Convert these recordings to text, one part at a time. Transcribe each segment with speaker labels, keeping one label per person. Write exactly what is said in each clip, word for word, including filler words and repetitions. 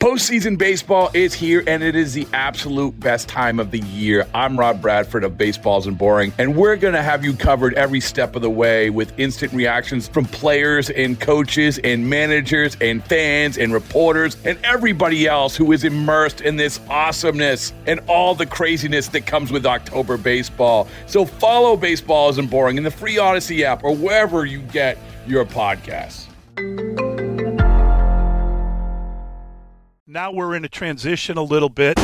Speaker 1: Postseason baseball is here, and it is the absolute best time of the year. I'm Rob Bradford of Baseball Isn't Boring, and we're going to have you covered every step of the way with instant reactions from players and coaches and managers and fans and reporters and everybody else who is immersed in this awesomeness and all the craziness that comes with October baseball. So follow Baseball Isn't Boring in the free Odyssey app or wherever you get your podcasts.
Speaker 2: Now we're in a transition a little bit.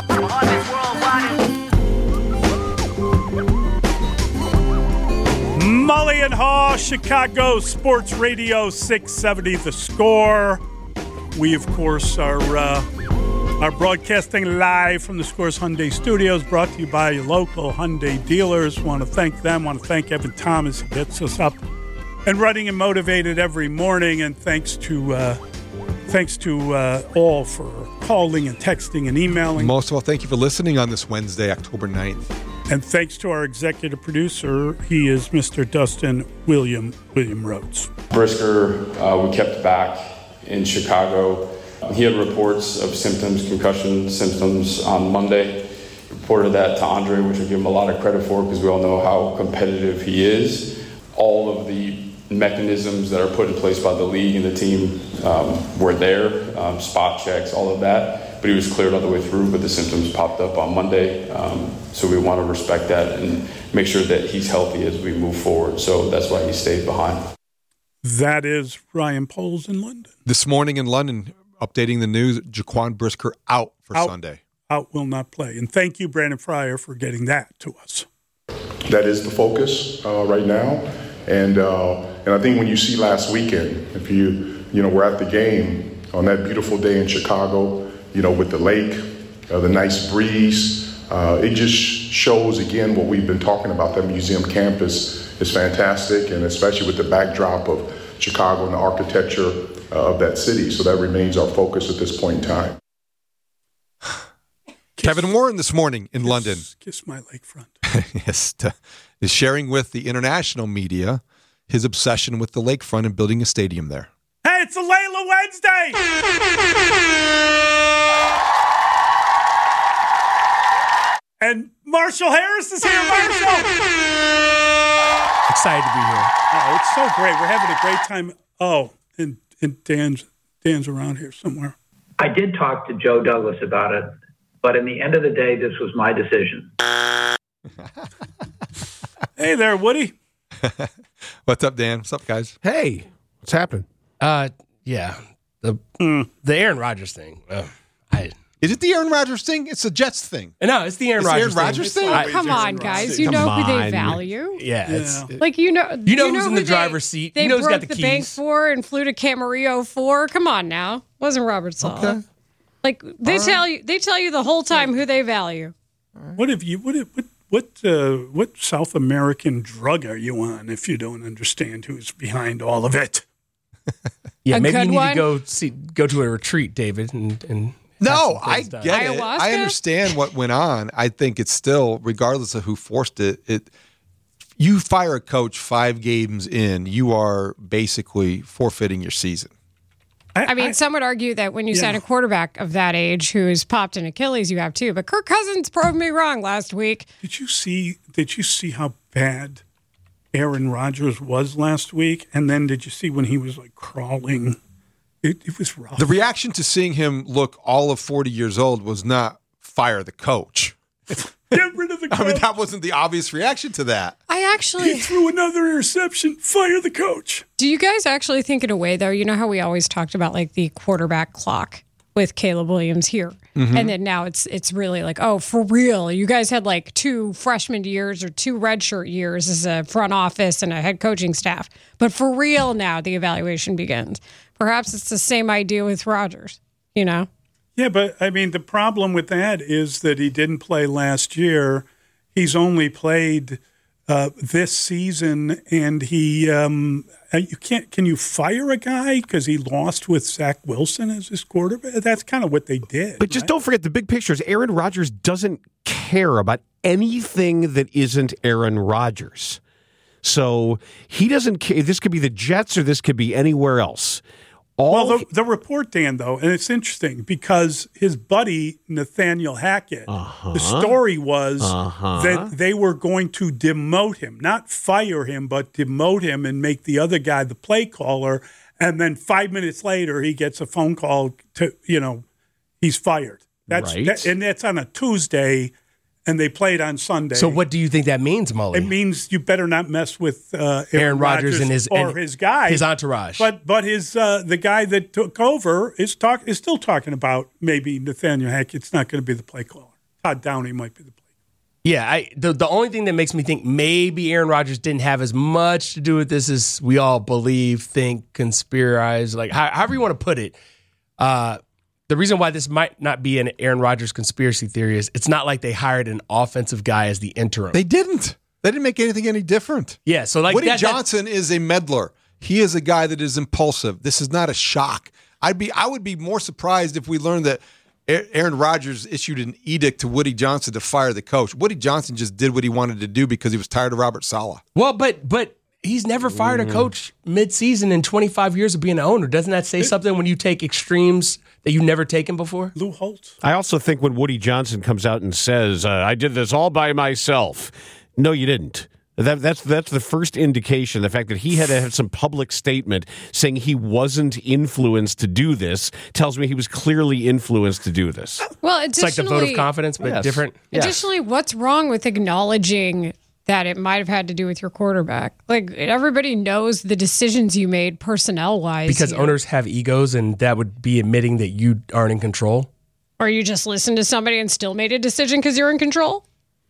Speaker 2: Mully and Haw, Chicago Sports Radio six seventy The Score. We, of course, are, uh, are broadcasting live from the Scores Hyundai Studios, brought to you by your local Hyundai dealers. Want to thank them. Want to thank Evan Thomas, who gets us up and running and motivated every morning. And thanks to... Uh, Thanks to uh, all for calling and texting and emailing.
Speaker 3: Most of all, thank you for listening on this Wednesday, October ninth.
Speaker 2: And thanks to our executive producer. He is Mister Dustin William William Rhodes.
Speaker 4: Brisker, uh, we kept back in Chicago. He had reports of symptoms, concussion symptoms on Monday. Reported that to Andre, which I give him a lot of credit for because we all know how competitive he is. All of the mechanisms that are put in place by the league and the team um, were there, um, spot checks, all of that. But he was cleared all the way through, but the symptoms popped up on Monday. Um, so we want to respect that and make sure that he's healthy as we move forward. So that's why he stayed behind.
Speaker 2: That is Ryan Poles in London.
Speaker 3: This morning in London, updating the news, Jaquan Brisker out for
Speaker 2: out,
Speaker 3: Sunday.
Speaker 2: Out will not play. And thank you, Brandon Fryer, for getting that to us.
Speaker 5: That is the focus uh, right now. And uh, and I think when you see last weekend, if you, you know, we're at the game on that beautiful day in Chicago, you know, with the lake, uh, the nice breeze, uh, it just shows again what we've been talking about. That museum campus is fantastic, and especially with the backdrop of Chicago and the architecture uh, of that city. So that remains our focus at this point in time.
Speaker 3: Kevin Warren this morning in
Speaker 2: kiss,
Speaker 3: London.
Speaker 2: Kiss my lakefront.
Speaker 3: yes, to, is sharing with the international media his obsession with the lakefront and building a stadium there.
Speaker 2: Hey, it's a Layla Wednesday! And Marshall Harris is here, Marshall!
Speaker 6: Excited to be here.
Speaker 2: Oh, it's so great. We're having a great time. Oh, and, and Dan's, Dan's around here somewhere.
Speaker 7: I did talk to Joe Douglas about it, but in the end of the day, this was my decision.
Speaker 2: Hey there, Woody.
Speaker 3: What's up, Dan? What's up, guys?
Speaker 6: Hey, what's happening? Uh, yeah, the mm. the Aaron Rodgers thing. Uh, I
Speaker 3: is it the Aaron Rodgers thing? It's the Jets thing.
Speaker 6: No, it's the Aaron Rodgers
Speaker 3: thing. Aaron Rodgers thing.
Speaker 8: Oh, come on, guys. You know who they value.
Speaker 6: Yeah,
Speaker 2: yeah.
Speaker 6: It's, it,
Speaker 8: like you know,
Speaker 6: you know
Speaker 8: you
Speaker 6: who's
Speaker 8: know
Speaker 6: in the
Speaker 8: who
Speaker 6: driver's
Speaker 8: they,
Speaker 6: seat.
Speaker 8: They
Speaker 6: you know who's
Speaker 8: broke
Speaker 6: got the,
Speaker 8: the
Speaker 6: keys.
Speaker 8: bank for and flew to Camarillo for. Come on now, wasn't Robert Saleh? Okay. Like they
Speaker 3: All
Speaker 8: tell
Speaker 3: right.
Speaker 8: you, they tell you the whole time who they value.
Speaker 2: What have you? What? What? What? Uh, what South American drug are you on? If you don't understand who's behind all of it.
Speaker 6: Yeah,
Speaker 8: A
Speaker 6: maybe
Speaker 8: good
Speaker 6: you need
Speaker 8: one?
Speaker 6: to go see, go to a retreat, David, and and.
Speaker 3: No, I get it.
Speaker 8: Ayahuasca?
Speaker 3: I understand what went on. I think it's still, regardless of who forced it, it. You fire a coach five games in, you are basically forfeiting your season.
Speaker 8: I mean, some would argue that when you
Speaker 2: yeah.
Speaker 8: sign a quarterback of that age who's popped an Achilles, you have too. But Kirk Cousins proved me wrong last week.
Speaker 2: Did you see? Did you see how bad Aaron Rodgers was last week? And then did you see when he was like crawling? It, it was rough.
Speaker 3: The reaction to seeing him look all of forty years old was not fire the coach.
Speaker 2: Get rid of the coach.
Speaker 3: I mean, that wasn't the obvious reaction to that.
Speaker 8: I actually
Speaker 2: He threw another interception. Fire the coach.
Speaker 8: Do you guys actually think in a way, though, you know how we always talked about like the quarterback clock with Caleb Williams here? Mm-hmm. And then now it's it's really like, oh, for real. You guys had like two freshman years or two redshirt years as a front office and a head coaching staff. But for real now, the evaluation begins. Perhaps it's the same idea with Rodgers, you know?
Speaker 2: Yeah, but I mean, the problem with that is that he didn't play last year. He's only played uh, this season, and he um, you can't. Can you fire a guy because he lost with Zach Wilson as his quarterback? That's kind of what they did.
Speaker 9: But just
Speaker 2: right?
Speaker 9: don't forget the big picture is Aaron Rodgers doesn't care about anything that isn't Aaron Rodgers. So he doesn't care. This could be the Jets or this could be anywhere else. All
Speaker 2: well, the, the report, Dan, though, and it's interesting because his buddy, Nathaniel Hackett,
Speaker 9: uh-huh.
Speaker 2: the story was
Speaker 9: uh-huh.
Speaker 2: that they were going to demote him, not fire him, but demote him and make the other guy the play caller. And then five minutes later, he gets a phone call to, you know, he's fired. That's
Speaker 9: right.
Speaker 2: that, and that's on a Tuesday. And they played on Sunday.
Speaker 6: So what do you think that means, Mully?
Speaker 2: It means you better not mess with uh, Aaron,
Speaker 6: Aaron Rodgers
Speaker 2: Rodgers
Speaker 6: and his
Speaker 2: or
Speaker 6: and
Speaker 2: his guy,
Speaker 6: his entourage.
Speaker 2: But but his uh, the guy that took over is talk is still talking about maybe Nathaniel Hackett's not going to be the play caller. Todd Downey might be the play caller.
Speaker 6: Yeah, I, the the only thing that makes me think maybe Aaron Rodgers didn't have as much to do with this as we all believe, think, conspirize, like how, however you want to put it. Uh, The reason why this might not be an Aaron Rodgers conspiracy theory is it's not like they hired an offensive guy as the interim.
Speaker 3: They didn't. They didn't make anything any different.
Speaker 6: Yeah, so like
Speaker 3: Woody
Speaker 6: that,
Speaker 3: Johnson is a meddler. He is a guy that is impulsive. This is not a shock. I'd be I would be more surprised if we learned that Aaron Rodgers issued an edict to Woody Johnson to fire the coach. Woody Johnson just did what he wanted to do because he was tired of Robert Saleh.
Speaker 6: Well, but but he's never fired a coach mid-season in twenty-five years of being an owner. Doesn't that say something when you take extremes that you've never taken before?
Speaker 2: Lou Holtz.
Speaker 9: I also think when Woody Johnson comes out and says, uh, I did this all by myself. No, you didn't. That, that's that's the first indication. The fact that he had to have some public statement saying he wasn't influenced to do this tells me he was clearly influenced to do this.
Speaker 8: Well,
Speaker 6: It's like the vote of confidence, but
Speaker 9: Yes.
Speaker 6: different.
Speaker 8: Additionally, what's wrong with acknowledging that it might have had to do with your quarterback? Like, everybody knows the decisions you made personnel-wise.
Speaker 6: Because
Speaker 8: here.
Speaker 6: owners have egos, and that would be admitting that you aren't in control.
Speaker 8: Or you just listened to somebody and still made a decision because you're in control?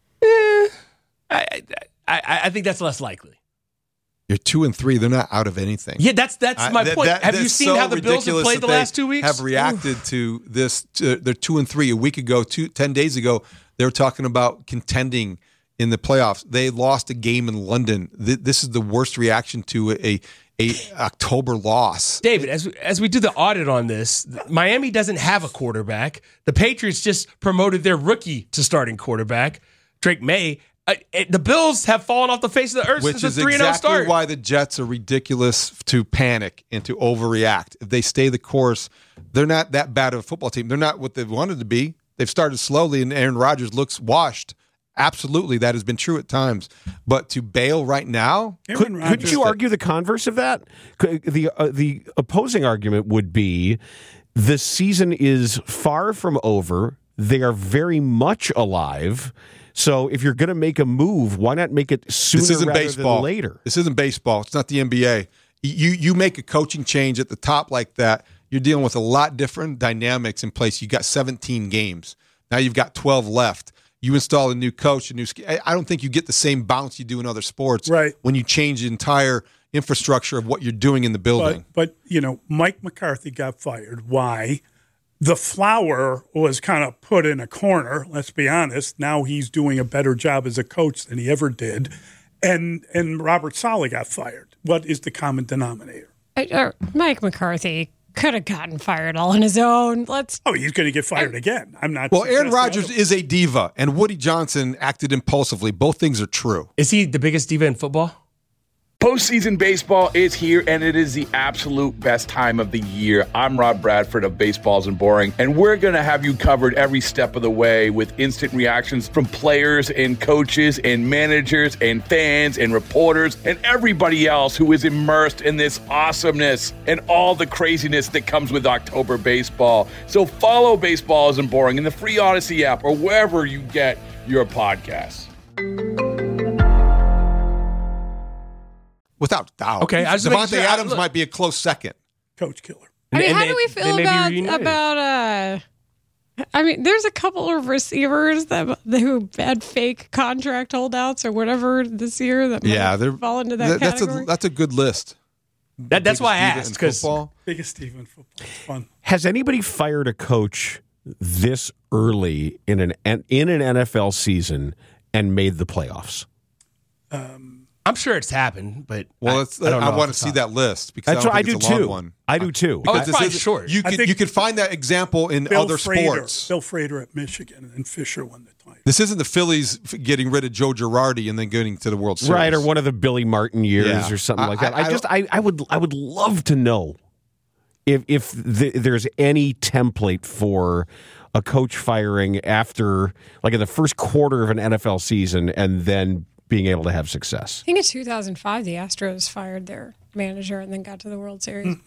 Speaker 6: Eh, I, I, I think that's less likely.
Speaker 3: You're two and three. They're not out of anything.
Speaker 6: Yeah, that's that's
Speaker 3: I-
Speaker 6: my
Speaker 3: that-
Speaker 6: point.
Speaker 3: that-
Speaker 6: have you
Speaker 3: that's
Speaker 6: seen
Speaker 3: so
Speaker 6: how the Bills have
Speaker 3: ridiculous
Speaker 6: played the
Speaker 3: that they
Speaker 6: last two weeks?
Speaker 3: Have reacted to this. To, they're two and three. A week ago, two, ten days ago, they were talking about contending in the playoffs. They lost a game in London. Th- This is the worst reaction to a a October loss.
Speaker 6: David, as as we do the audit on this, Miami doesn't have a quarterback. The Patriots just promoted their rookie to starting quarterback, Drake May. Uh, it, the Bills have fallen off the face of the earth
Speaker 3: Which
Speaker 6: since
Speaker 3: is
Speaker 6: the three and oh
Speaker 3: exactly
Speaker 6: start.
Speaker 3: why the Jets are ridiculous to panic and to overreact. If they stay the course, they're not that bad of a football team. They're not what they wanted to be. They've started slowly, and Aaron Rodgers looks washed. Absolutely, that has been true at times. But to bail right now,
Speaker 2: Aaron
Speaker 9: Could,
Speaker 2: Rodgers-
Speaker 9: couldn't you argue the converse of that? Could- The uh, the opposing argument would be the season is far from over. They are very much alive. So if you're going to make a move, why not make it sooner
Speaker 3: this isn't
Speaker 9: rather
Speaker 3: baseball.
Speaker 9: than later?
Speaker 3: This isn't baseball. It's not the N B A. You you make a coaching change at the top like that, you're dealing with a lot different dynamics in place. You got seventeen games. Now you've got twelve left. You install a new coach, a new. I I don't think you get the same bounce you do in other sports.
Speaker 2: Right.
Speaker 3: When you change the entire infrastructure of what you're doing in the building.
Speaker 2: But, but, you know, Mike McCarthy got fired. Why? The flower was kind of put in a corner, let's be honest. Now he's doing a better job as a coach than he ever did. And and Robert Saleh got fired. What is the common denominator?
Speaker 8: I, uh, Mike McCarthy could have gotten fired all on his own. Let's.
Speaker 2: Oh, he's going to get fired again. I'm not.
Speaker 3: Well, Aaron
Speaker 2: suggesting
Speaker 3: Rodgers
Speaker 2: otherwise.
Speaker 3: is a diva, and Woody Johnson acted impulsively. Both things are true.
Speaker 6: Is he the biggest diva in football?
Speaker 1: Postseason baseball is here, and it is the absolute best time of the year. I'm Rob Bradford of Baseballs and Boring, and we're going to have you covered every step of the way with instant reactions from players and coaches and managers and fans and reporters and everybody else who is immersed in this awesomeness and all the craziness that comes with October baseball. So follow Baseballs and Boring in the free Odyssey app or wherever you get your podcasts.
Speaker 3: Without doubt.
Speaker 6: Okay, I just make
Speaker 3: Devontae
Speaker 6: sure- I-
Speaker 3: Adams
Speaker 6: look-
Speaker 3: might be a close second.
Speaker 2: Coach killer.
Speaker 8: I mean,
Speaker 6: And
Speaker 8: how
Speaker 6: they-
Speaker 8: do we
Speaker 6: they
Speaker 8: feel
Speaker 6: may be
Speaker 8: about
Speaker 6: reunited.
Speaker 8: about uh? I mean, there's a couple of receivers that who had fake contract holdouts or whatever this year that might
Speaker 3: Yeah, they're
Speaker 8: fall into that
Speaker 3: that- that's
Speaker 8: category.
Speaker 3: a that's a good list.
Speaker 6: That, that's why I
Speaker 3: Biggest diva
Speaker 6: asked
Speaker 3: in
Speaker 6: because
Speaker 3: football.
Speaker 2: Biggest Steve in football. It's fun.
Speaker 9: Has anybody fired a coach this early in an in an N F L season and made the playoffs?
Speaker 6: I'm sure it's happened, but
Speaker 3: Well,
Speaker 6: I,
Speaker 3: it's,
Speaker 6: I,
Speaker 3: I,
Speaker 6: don't know off
Speaker 3: want
Speaker 6: the
Speaker 3: to see
Speaker 6: top.
Speaker 3: that list because
Speaker 9: That's
Speaker 3: I
Speaker 9: what I
Speaker 3: don't
Speaker 9: do
Speaker 3: think it's a long
Speaker 9: too.
Speaker 3: one.
Speaker 9: I do too.
Speaker 6: Oh,
Speaker 3: Because
Speaker 6: it's
Speaker 3: this
Speaker 6: probably
Speaker 3: isn't-
Speaker 6: short.
Speaker 3: You
Speaker 2: I
Speaker 3: could
Speaker 2: think-
Speaker 3: you could find that example in
Speaker 2: Bill
Speaker 3: other
Speaker 2: Frater,
Speaker 3: sports.
Speaker 2: Bill Frater at Michigan and Fisher won the title.
Speaker 3: This isn't the Phillies f- getting rid of Joe Girardi and then getting to the World Series,
Speaker 9: Right, or one of the Billy Martin years
Speaker 3: Yeah.
Speaker 9: or something
Speaker 3: I-
Speaker 9: like that.
Speaker 3: I-
Speaker 9: I, just, I, I would, I would love to know if if the, there's any template for a coach firing after, like in the first quarter of an N F L season, and then being able to have success.
Speaker 8: I think in two thousand five, the Astros fired their manager and then got to the World Series.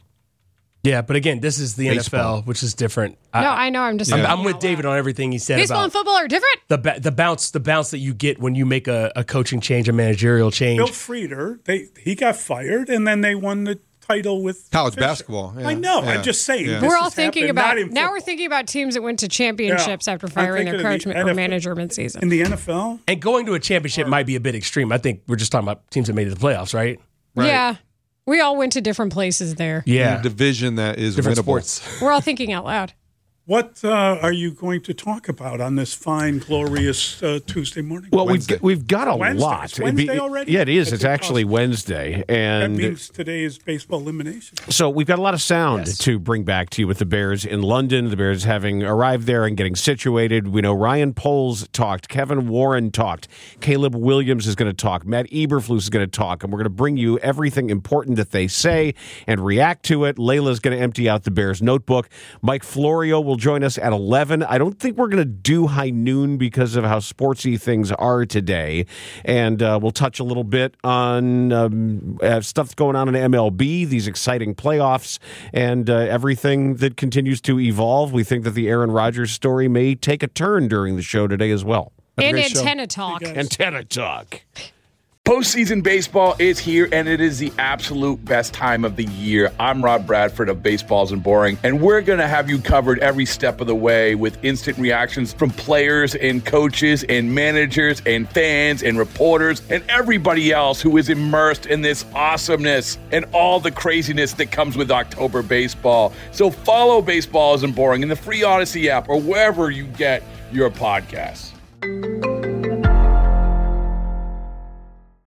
Speaker 6: Yeah, but again, this is the
Speaker 3: Baseball.
Speaker 6: N F L, which is different.
Speaker 8: No, I know. I'm just.
Speaker 6: I'm,
Speaker 8: thinking
Speaker 6: I'm with
Speaker 8: out
Speaker 6: David
Speaker 8: loud.
Speaker 6: on everything he said
Speaker 8: Baseball
Speaker 6: about
Speaker 8: and football are different.
Speaker 6: the ba- the bounce, the bounce that you get when you make a, a coaching change, a managerial change.
Speaker 2: Bill Frieder, they he got fired, and then they won the title with
Speaker 3: College
Speaker 2: Fisher.
Speaker 3: basketball. Yeah.
Speaker 2: I know.
Speaker 3: Yeah.
Speaker 2: I'm just saying.
Speaker 3: Yeah.
Speaker 2: this
Speaker 8: We're all
Speaker 2: has
Speaker 8: thinking
Speaker 2: happened,
Speaker 8: about
Speaker 2: not in
Speaker 8: now. We're
Speaker 2: football.
Speaker 8: thinking about teams that went to championships
Speaker 2: Yeah.
Speaker 8: after
Speaker 2: I'm
Speaker 8: firing their
Speaker 2: thinking of
Speaker 8: coach
Speaker 2: the
Speaker 8: or
Speaker 2: N F L
Speaker 8: manager
Speaker 2: in
Speaker 8: midseason.
Speaker 2: the N F L.
Speaker 6: And going to a championship might be a bit extreme. I think we're just talking about teams that made it to the playoffs, right?
Speaker 3: Right.
Speaker 8: Yeah, we all went to different places there.
Speaker 3: In
Speaker 6: Yeah.
Speaker 3: a division that is
Speaker 6: Different
Speaker 3: winnable.
Speaker 6: sports.
Speaker 8: We're all thinking out loud.
Speaker 2: What uh, are you going to talk about on this fine, glorious uh, Tuesday morning?
Speaker 9: Well, we've
Speaker 3: Wednesday.
Speaker 9: got, we've got a
Speaker 2: Wednesday.
Speaker 9: lot.
Speaker 2: It's Wednesday
Speaker 9: It'd be-
Speaker 2: already?
Speaker 9: Yeah, it is.
Speaker 2: That's
Speaker 9: It's actually
Speaker 2: impossible.
Speaker 9: Wednesday,
Speaker 2: that
Speaker 9: and
Speaker 2: means today is baseball elimination.
Speaker 9: so we've got a lot of sound
Speaker 6: Yes.
Speaker 9: to bring back to you with the Bears in London. The Bears having arrived there and getting situated. We know Ryan Poles talked, Kevin Warren talked, Caleb Williams is going to talk, Matt Eberflus is going to talk, and we're going to bring you everything important that they say and react to it. Layla's going to empty out the Bears notebook. Mike Florio will join us at eleven. I don't think we're going to do high noon because of how sportsy things are today, and uh, we'll touch a little bit on um, uh, stuff that's going on in M L B, these exciting playoffs, and uh, everything that continues to evolve. We think that the Aaron Rodgers story may take a turn during the show today as well.
Speaker 8: And
Speaker 3: great show.
Speaker 8: antenna talk.
Speaker 9: Antenna talk.
Speaker 1: Postseason baseball is here, and it is the absolute best time of the year. I'm Rob Bradford of Baseballs and Boring, and we're going to have you covered every step of the way with instant reactions from players and coaches and managers and fans and reporters and everybody else who is immersed in this awesomeness and all the craziness that comes with October baseball. So follow Baseballs and Boring in the free Odyssey app or wherever you get your podcasts.